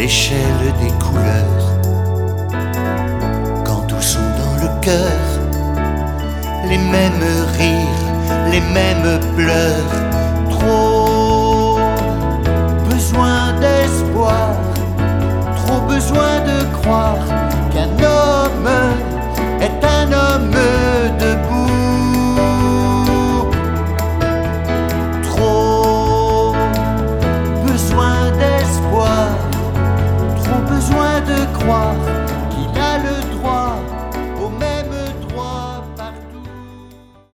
l'échelle des couleurs. Quand tous sont dans le cœur, les mêmes rires, les mêmes pleurs. Trop